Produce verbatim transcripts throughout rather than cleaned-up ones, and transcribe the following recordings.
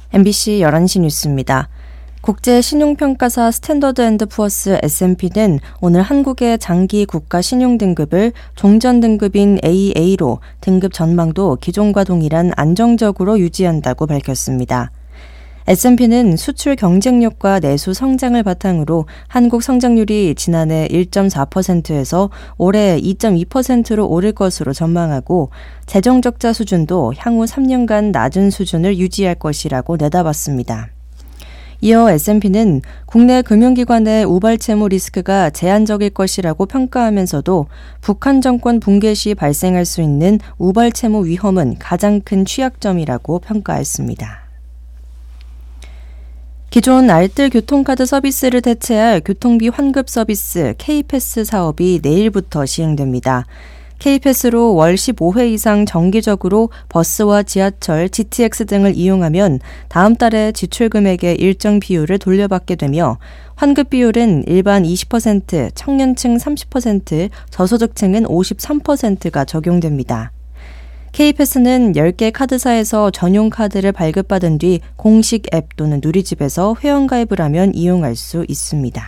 엠비씨 열한 시 뉴스입니다. 국제신용평가사 스탠더드앤드푸어스 에스 앤 피는 오늘 한국의 장기 국가 신용등급을 종전 등급인 에이 에이로 등급 전망도 기존과 동일한 안정적으로 유지한다고 밝혔습니다. 에스 앤 피는 수출 경쟁력과 내수 성장을 바탕으로 한국 성장률이 지난해 일 점 사 퍼센트에서 올해 이 점 이 퍼센트로 오를 것으로 전망하고 재정적자 수준도 향후 삼 년간 낮은 수준을 유지할 것이라고 내다봤습니다. 이어 에스 앤 피는 국내 금융기관의 우발 채무 리스크가 제한적일 것이라고 평가하면서도 북한 정권 붕괴 시 발생할 수 있는 우발 채무 위험은 가장 큰 취약점이라고 평가했습니다. 기존 알뜰 교통카드 서비스를 대체할 교통비 환급 서비스 K패스 사업이 내일부터 시행됩니다. K패스로 월 십오 회 이상 정기적으로 버스와 지하철, 지티엑스 등을 이용하면 다음 달에 지출 금액의 일정 비율을 돌려받게 되며 환급 비율은 일반 이십 퍼센트, 청년층 삼십 퍼센트, 저소득층은 오십삼 퍼센트가 적용됩니다. K패스는 열 개 카드사에서 전용 카드를 발급받은 뒤 공식 앱 또는 누리집에서 회원가입을 하면 이용할 수 있습니다.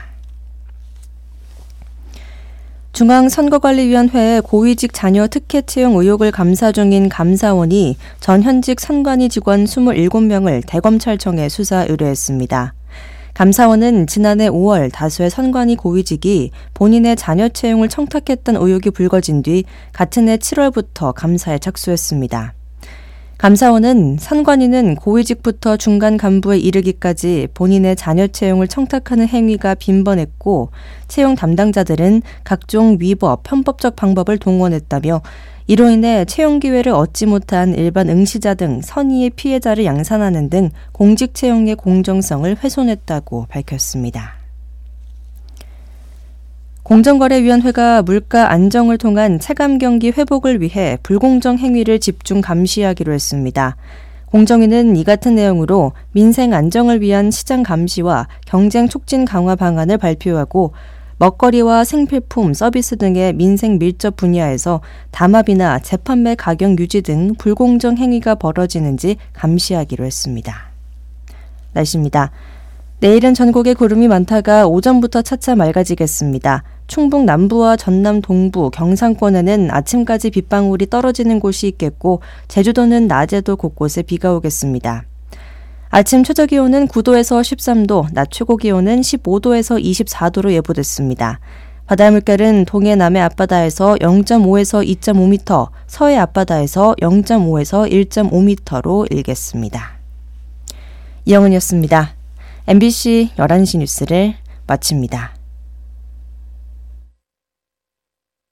중앙선거관리위원회의 고위직 자녀 특혜 채용 의혹을 감사 중인 감사원이 전 현직 선관위 직원 이십칠 명을 대검찰청에 수사 의뢰했습니다. 감사원은 지난해 오월 다수의 선관위 고위직이 본인의 자녀 채용을 청탁했던 의혹이 불거진 뒤 같은 해 칠월부터 감사에 착수했습니다. 감사원은 선관위는 고위직부터 중간 간부에 이르기까지 본인의 자녀 채용을 청탁하는 행위가 빈번했고 채용 담당자들은 각종 위법, 편법적 방법을 동원했다며 이로 인해 채용 기회를 얻지 못한 일반 응시자 등 선의의 피해자를 양산하는 등 공직 채용의 공정성을 훼손했다고 밝혔습니다. 공정거래위원회가 물가 안정을 통한 체감 경기 회복을 위해 불공정 행위를 집중 감시하기로 했습니다. 공정위는 이 같은 내용으로 민생 안정을 위한 시장 감시와 경쟁 촉진 강화 방안을 발표하고 먹거리와 생필품, 서비스 등의 민생 밀접 분야에서 담합이나 재판매 가격 유지 등 불공정 행위가 벌어지는지 감시하기로 했습니다. 날씨입니다. 내일은 전국에 구름이 많다가 오전부터 차차 맑아지겠습니다. 충북 남부와 전남 동부, 경상권에는 아침까지 빗방울이 떨어지는 곳이 있겠고 제주도는 낮에도 곳곳에 비가 오겠습니다. 아침 최저기온은 구 도에서 십삼 도, 낮 최고기온은 십오 도에서 이십사 도로 예보됐습니다. 바다 물결은 동해 남해 앞바다에서 영 점 오에서 이 점 오 미터, 서해 앞바다에서 영 점 오에서 일 점 오 미터로 일겠습니다. 이영은이었습니다. 엠비씨 열한 시 뉴스를 마칩니다.